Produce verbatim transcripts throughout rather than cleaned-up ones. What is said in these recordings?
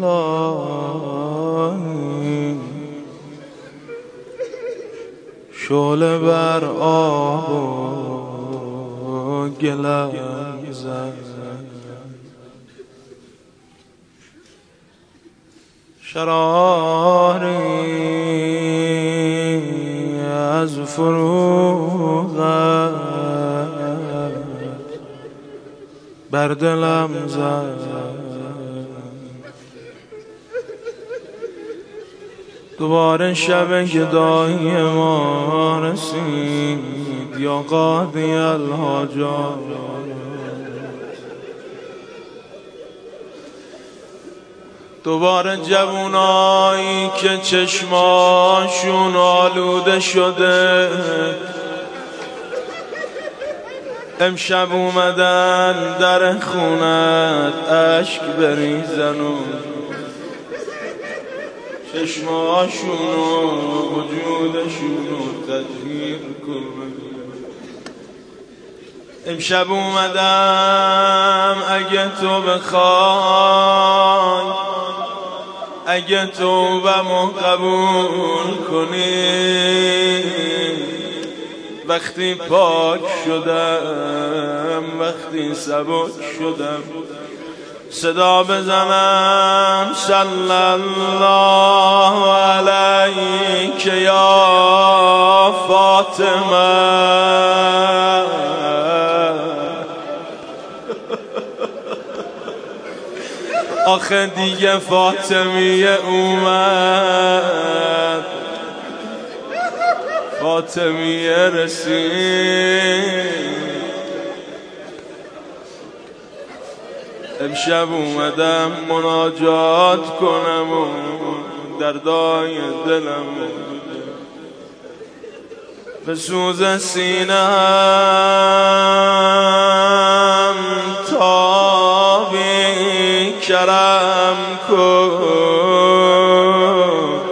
الهی شعله بر آب و گلم زد شراری از فروغت بر دلم زد دوباره شب گدایی ما رسید یا قاضی الحاجات دوباره جوونایی که چشماشون آلوده شده امشب اومدن در خونت اشک بریزن و چشماشون و وجودشون رو تطهیر کنن. امشب اومدم اگه تو بخوای اگه توبه‌مو قبول کنی وقتی پاک شدم وقتی سبک شدم صدا بزنم صلی الله علیک یا فاطمه آخه دیگه فاطمیه اومد فاطمیه رسید امشب اومدم مناجات کنم و دردای دلم به سوز سینه‌ام تابی کرم کن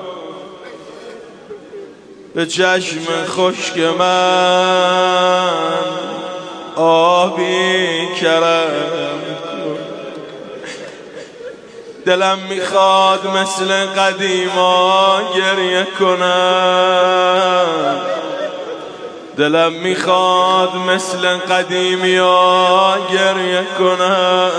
به چشم خشک من آبی کرم دلم میخواد مثل قدیما گریه کنم دلم میخواد مثل قدیمیا گریه کنم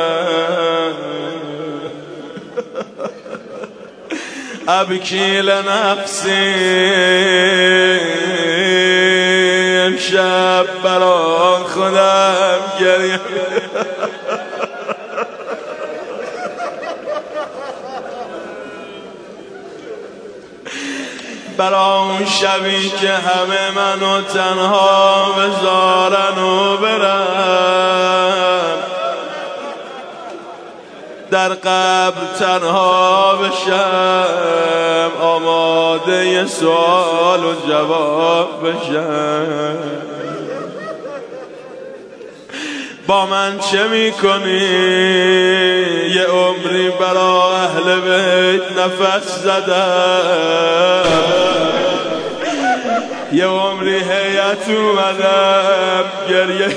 ابکی لنفسی امشب برا خودم گریه برا اون شبی که همه منو تنها بذارن و برن در قبر تنها بشم آماده ی سوال و جواب بشم با من چه میکنی یه عمری برا اهل بیت نفس زدم یه عمری هیئت اومدم گریه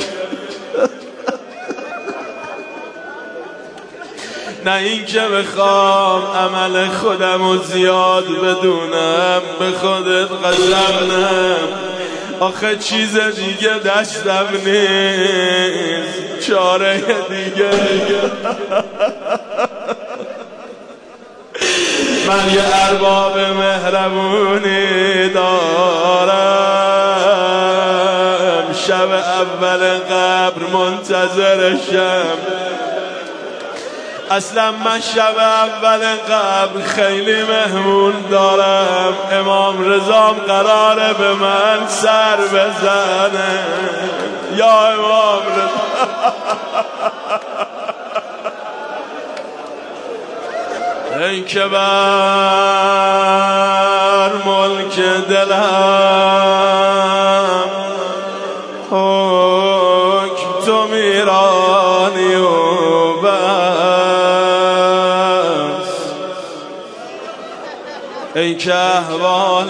نه این که بخوام عمل خودم رو زیاد بدونم به خودت قسم آخه چیز دیگه دستم نیست چاره دیگه من یه ارباب مهربونی دارم شب اول قبر منتظرشم اصلا من شب اول قبر خیلی مهمون دارم امام رضام قراره به من سر بزنه یا امام رضا ای که بر ملک دلم حکم تو میرانی و ای که احوال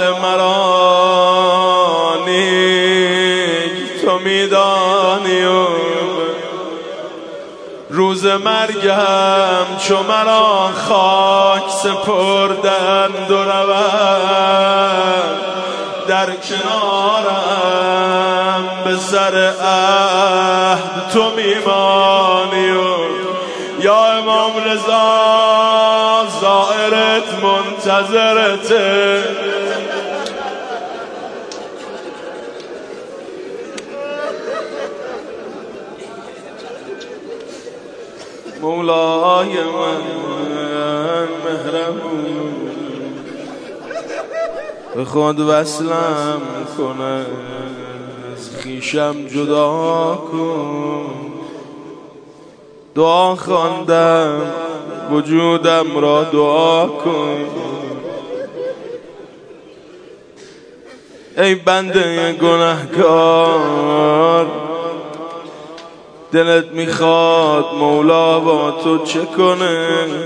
مرا نیک تو میدانی و روز مرگم چو مرا خاک سپردند و روند در کنارم به سر عهد تو میمانی و یا امام رضا زائرت منتظرته مولای من مهربون به خود وصلم کنه از خویشم جدا کن دعا خواندم وجودم را دعا کن ای بنده گناهکار دلت میخواد مولا با تو چه کنه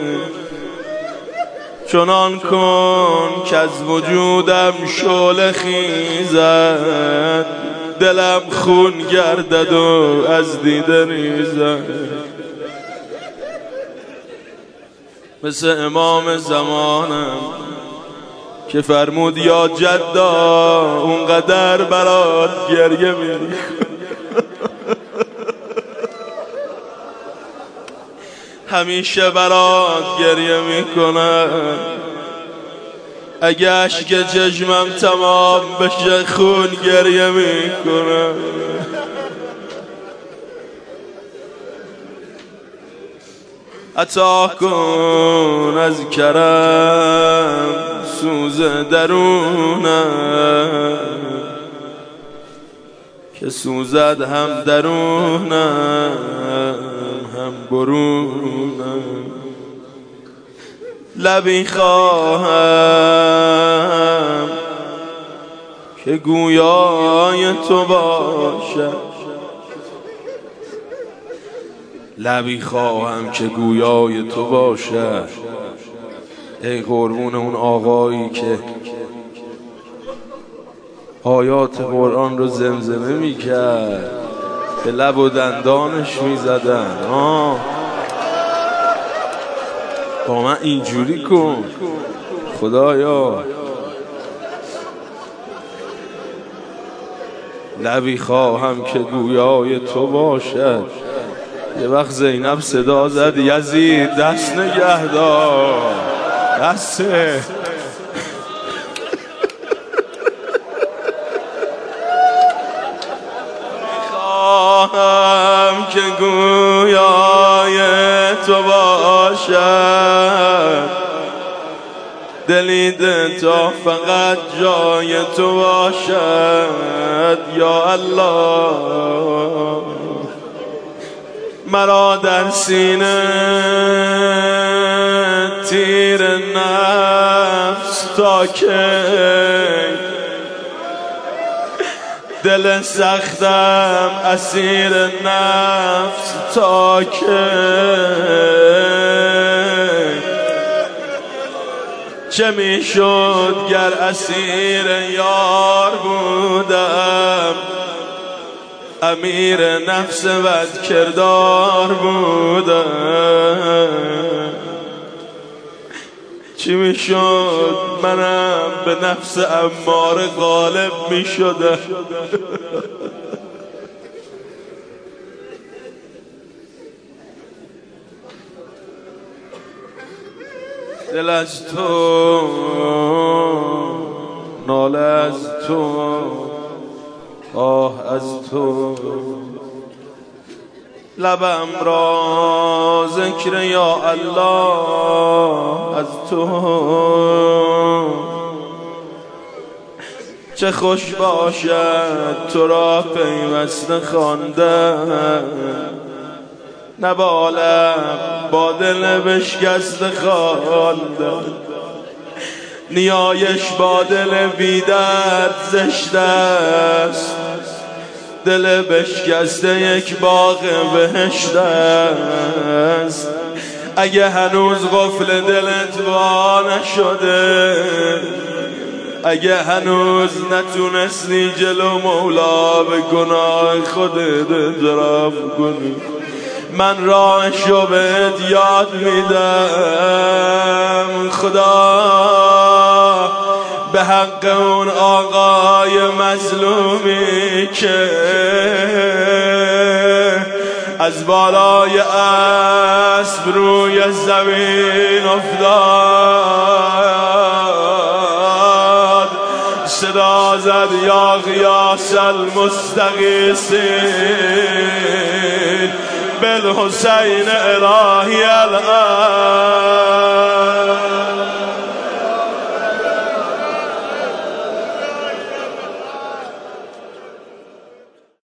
چنان کن که از وجودم شعله خیزد دلم خون گردد و از دیده ریزد مثل امام زمانم که فرمود یا جدا اونقدر برات گریه میری همیشه برات گریه میکنم اگه اشک چشمم تمام بشه خون گریه میکنم عطا کن از کرم سوز درونم که سوزد هم درونم هم برونم لبی خواهم که گویای تو باشد لبی خواهم که گویای تو باشد ای قربون اون آقایی که آیات قرآن رو زمزمه میکرد به لب و دندانش میزدن آه با من اینجوری کن خدایا لبی خواهم که گویای تو باشد یه وقت زینب صدا زد یزید دست نگه دار دسته خواهم که گویای تو باشد دلید تا فقط جای تو باشد یا الله مرا در سینه تیر نفس تا که دل سختم اسیر نفس تا که چه میشد گر اسیر یار بودم امیر نفس بد کردار بودم چی میشد منم به نفس اماره غالب میشدم دل از تو ناله از تو آه از تو لبم را ذکر یا الله از تو چه خوش باشد تو را پیوسته خواندن نبالم با دل بشکسته خواندن نیایش با دل بیدرد زشت است دل بشکسته یک باغ بهشت است اگه هنوز قفل دلت وا نشده اگه هنوز نتونستی جلو مولا به گناه خودت اعتراف کنی من راهشو بهت یاد میدم. خدا به حق اون آقای مظلومی که از بالای اسب روی زمین افتاد، صدا زد یا غیاث المستغیثین بالحسین الهی الان.